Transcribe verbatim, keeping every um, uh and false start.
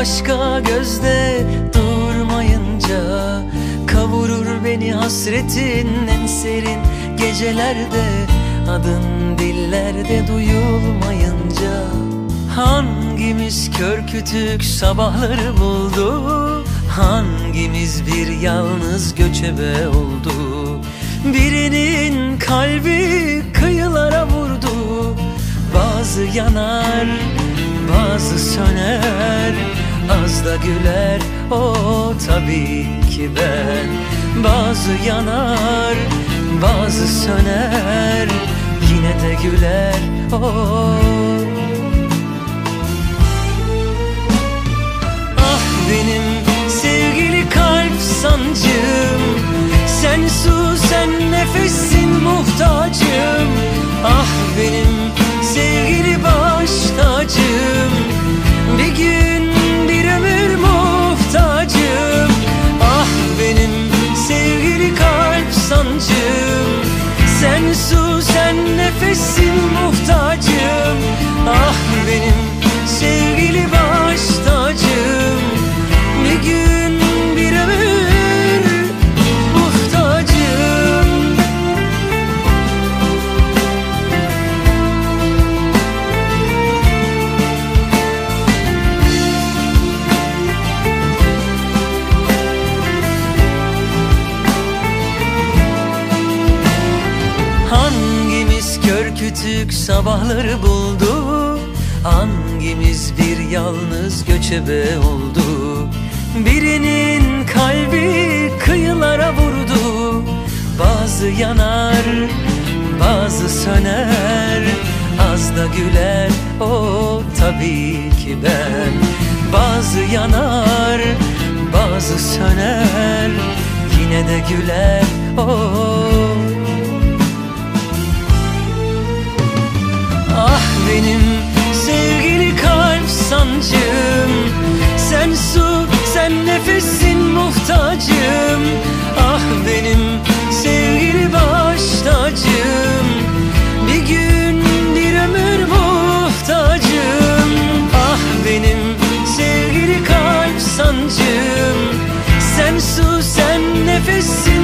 başka gözde durmayınca, kavurur beni hasretin en serin gecelerde, adın dillerde duyulmayınca. Hangimiz kör kütük sabahları buldu, hangimiz bir yalnız göçebe oldu? Birinin kalbi kıyılara vurdu, bazı yanar, bazı söner, az da güler o tabii ki ben. Bazı yanar, bazı söner, yine de güler o. Ah benim sevgili kalp sancım, sen su sen nefesin muhtacım. Ah benim sevgili baş tacım, bir gün bir ömür muhtacım. Ah benim sevgili kalp sancım, sen su sen nefesin muhtacım. Ah benim sevgili baş tacım, bir gün bir ömür muhtacım. Hangimiz kör kütük sabahları buldu, hangimiz bir yalnız göçebe oldu? Birinin kalbi kıyılara vurdu, bazı yanar, bazı söner, az da güler o tabii ki ben. Bazı yanar, bazı söner, yine de güler o. Ah benim sevgili kalp sancım, sen su sen nefesin muhtacım. Ah benim sevgili baş tacım, bir gün bir ömür muhtacım. Ah benim sevgili kalp sancım, sen su sen nefesin